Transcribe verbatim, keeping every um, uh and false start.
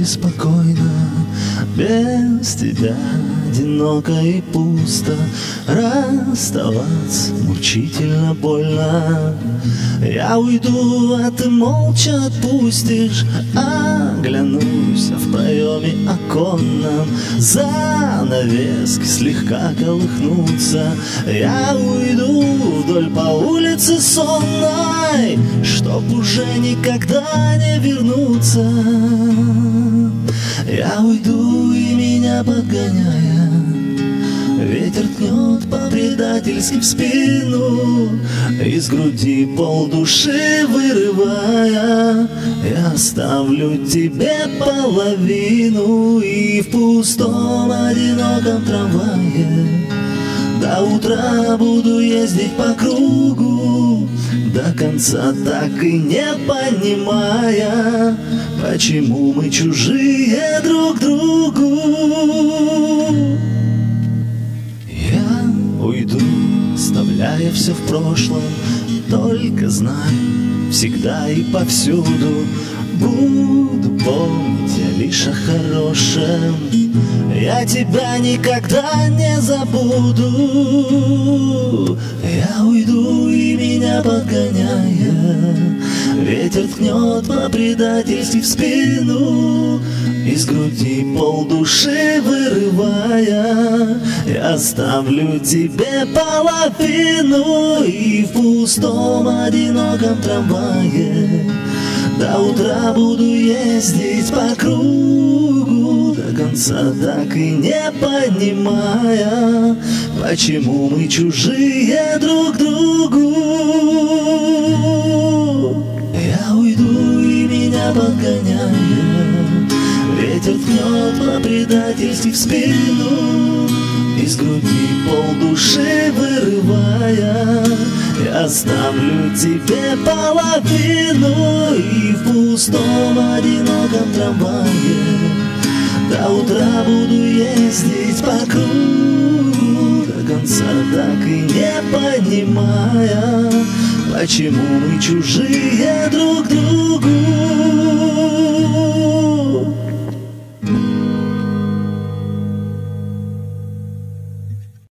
и спокойно, без тебя одиноко и пусто. Расставаться мучительно больно. Я уйду, а ты молча отпустишь. Оглянусь в проеме оконном, занавески слегка колыхнутся. Я уйду вдоль по улице сонной, чтоб уже никогда не вернуться. Я уйду, и меня подгоняя, ветер ткнет по-предательски в спину, из груди полдуши вырывая. Я оставлю тебе половину, и в пустом одиноком трамвае до утра буду ездить по кругу, до конца так и не понимая, почему мы чужие друг другу. Я уйду, оставляя все в прошлом, только знай, всегда и повсюду буду помнить я лишь о хорошем. Я тебя никогда не забуду. Я уйду, и меня подгоняя, ветер ткнет по-предательски в спину, из груди полдуши вырывая. Я оставлю тебе половину, и в пустом одиноком трамвае до утра буду ездить по кругу, до конца так и не понимая, почему мы чужие друг другу. Я уйду, и меня подгоняя, ветер ткнет по-предательски в спину, из груди полдуши вырывая. Я оставлю тебе половину, и в пустом одиноком трамвае до утра буду ездить по кругу, до конца так и не понимая, почему мы чужие друг другу.